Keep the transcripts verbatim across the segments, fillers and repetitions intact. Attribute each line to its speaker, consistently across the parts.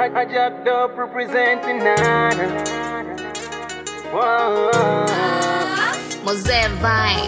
Speaker 1: I jacked up representing Nana. Whoa.
Speaker 2: Mosé vai.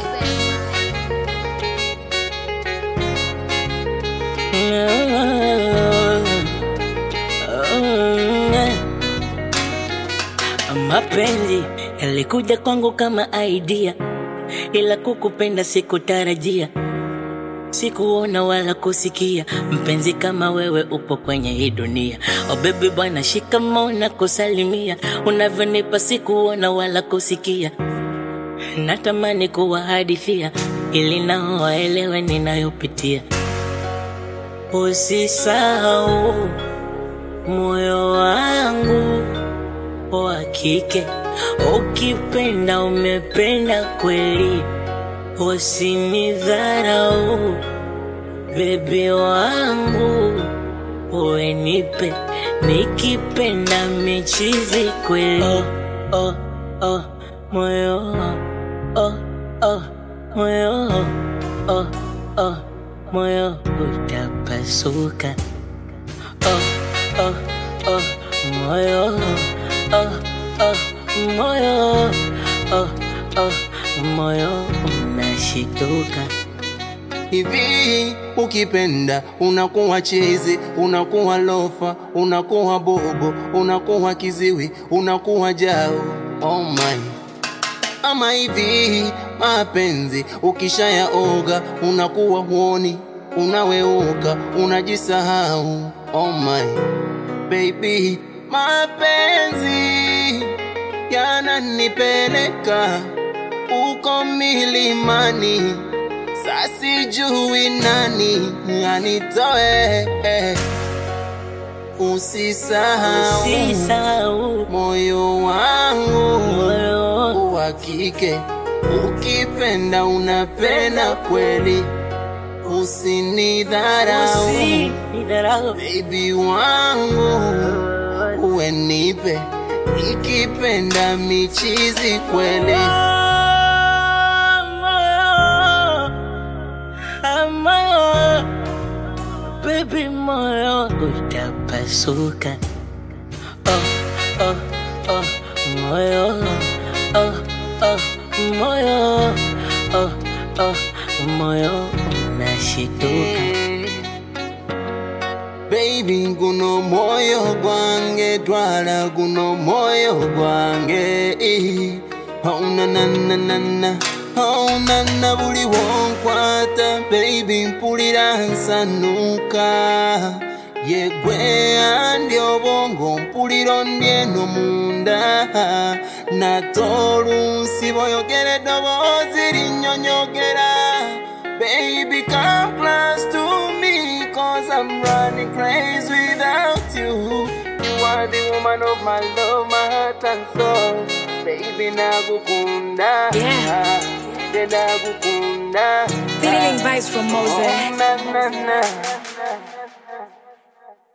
Speaker 3: Mapenzi yalikuja kwangu kama idea, ila kukupenda sikutarajia, sikuona wala kusikia mpenzi kama wewe upo kwenye hii dunia. Oh baby bwana, shikamoo na kusalimia, unavyonipa sikuona wala kusikia, natamani kuwahadithia ili nao waelewe ninayopitia. Usisahau moyo wangu wa kike, ukipenda umependa kweli, usinidharau baby wangu, uwe nipe nikipenda michizi kweli. Oh, oh, oh, moyo, oh, oh, moyo, oh, oh, moyo utapasuka. Oh, oh, oh, moyo, oh, oh, moyo, oh, oh, moyo unashituka.
Speaker 1: Hivi ukipenda unakuwa chizi, unakuwa lofa, unakuwa bobo, unakuwa kiziwi, unakuwa jao. Oh my. Ama hivi mapenzi ukishayaoga unakuwa huoni, unaweuka, unajisahau. Oh my baby, mapenzi yananipeleka uko milimani, sasi jui nani anitoe. Usisahau,
Speaker 3: usisahau
Speaker 1: moyo wangu,
Speaker 3: moyo
Speaker 1: wa kike, ukipenda unapenda kweli, usinidharau,
Speaker 3: usinidharau
Speaker 1: baby wangu, uwe nipe nikipenda michizi kweli.
Speaker 3: Moyo, baby moyo utapasuka. Oh, oh, oh, moyo, oh, oh, moyo, oh, oh, moyo unashituka.
Speaker 1: Baby guno moyo gwange, twala guno moyo gwange. Oh na na na na na, oh na na buli wonkwata, baby mpulira nsanuka. Yegwe andi obongo mpulira ndieno munda, natolunsi boyogere dobozi linnyonyogera. Baby come close to me, cause I'm running crazy without you. You are the woman of my love, my heart and soul. Baby nagukunda,
Speaker 2: Yeah.
Speaker 1: nagukunda.
Speaker 2: Feeling vibes from Mosé.
Speaker 1: Oh, na, na, na.